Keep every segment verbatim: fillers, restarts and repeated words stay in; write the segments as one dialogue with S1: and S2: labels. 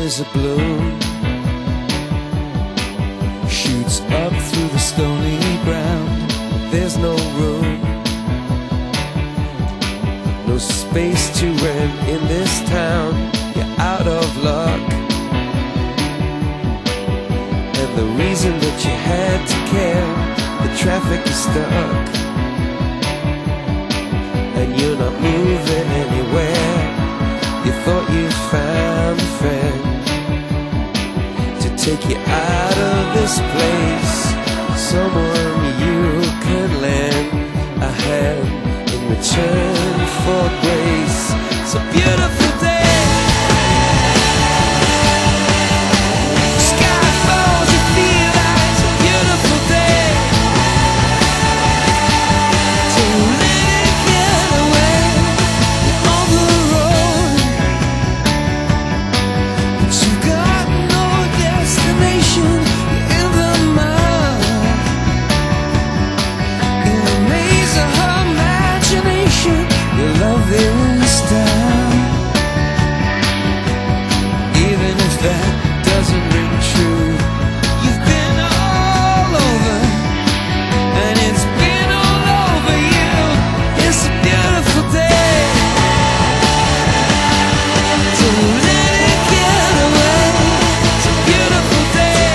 S1: is a bloom, shoots up through the stony ground. There's no room, no space to rent in this town. You're out of luck, and the reason that you had to care, the traffic is stuck, and you're not moving anywhere. You thought you found a friend to take you out of this place, someone you could lend a hand in return for grace. It's a beautiful day. Sky falls, you feel like it's a beautiful day. Don't let it get away. You're on the road, but you got no destination. You're in the mud, in the maze of her imagination. Your love is down, even if that doesn't ring true. You've been all over, and it's been all over you. It's a beautiful day. Don't let it get away. It's a beautiful day.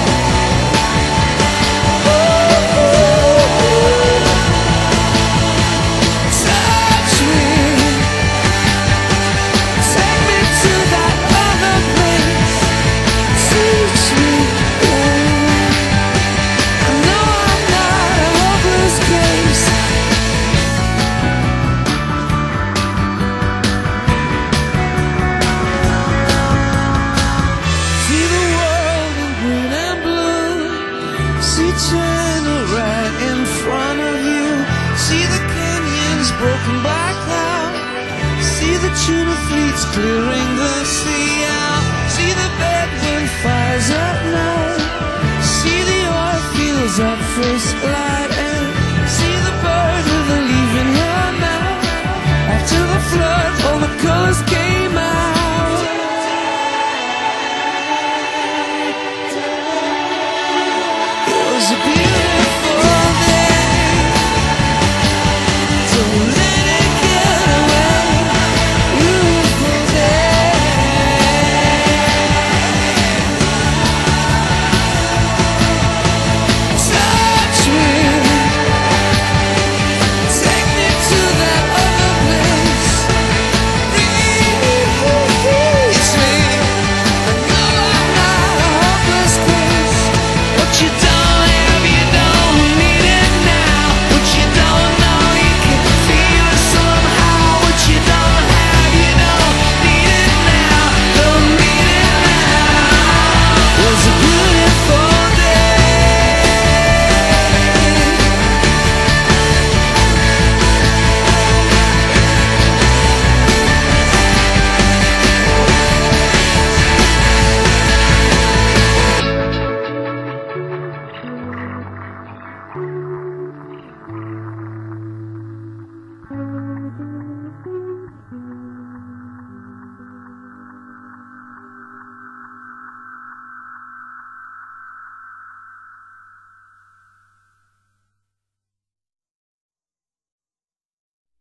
S1: Touch me, take me to that other place. Teach me, I know I'm not a hopeless case. See the world in green and blue. See China right in front of you. See the canyons broken by cloud. See the tuna fleets clearing the sea out. See the bedroom fires at night. See the oil fields at first light. And see the bird with a leaf in her mouth. After the flood, all the colors came out. It was a beautiful